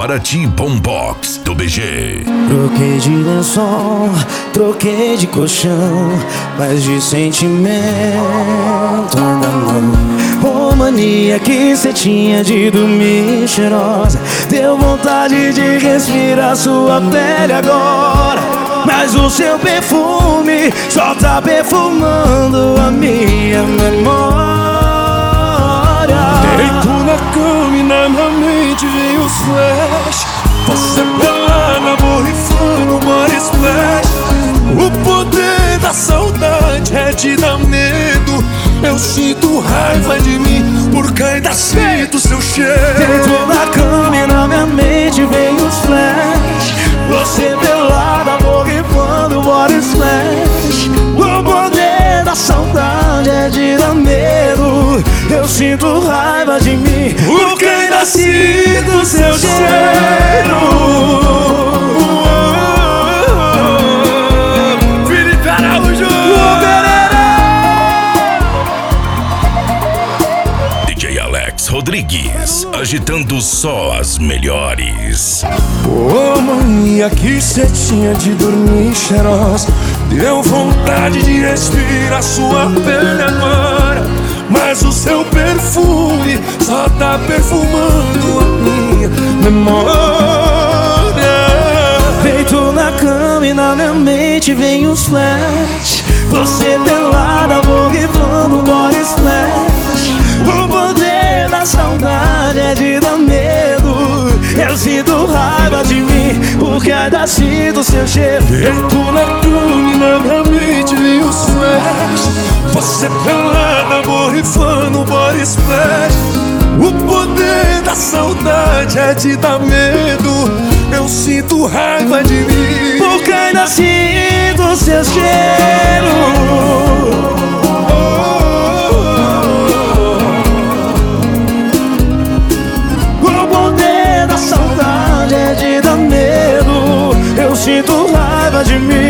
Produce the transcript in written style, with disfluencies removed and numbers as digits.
Paraty Boombox do BG. Troquei de lençol, troquei de colchão, mas de sentimento ainda não. Ô mania que cê tinha de dormir cheirosa, deu vontade de respirar sua pele agora, mas o seu perfume só tá perfumando a minha memória. Deito na cama e na minha mente vem os flash. Você pelada, borrifando, body splash. O poder da saudade é te dar medo. Eu sinto raiva de mim, porque ainda sinto seu cheiro. Deito na cama e na minha mente vem os flash. Você pelada, borrifando, body splash. O poder da saudade é de dar medo. Eu sinto raiva de mim, porque ainda sinto seu cheiro. Felipe Araújo, DJ Alex Rodrigues, agitando só as melhores. ô mania que cê tinha de dormir cheirosa, deu vontade de respirar sua pele agora, mas o seu perfume só tá perfumando a minha memória. Deito na cama e na minha mente vem os flash. Você pelada, borrifando, body splash. O poder da saudade é de dar medo. Eu sinto raiva de mim, porque ainda sinto seu cheiro. Deito na cama e na minha mente vem os flash. Você pelada, borrifando, body splash. O poder da saudade é te dar medo. Eu sinto raiva de mim, porque ainda sinto seu cheiro. O poder da saudade é de dar medo. Eu sinto raiva de mim,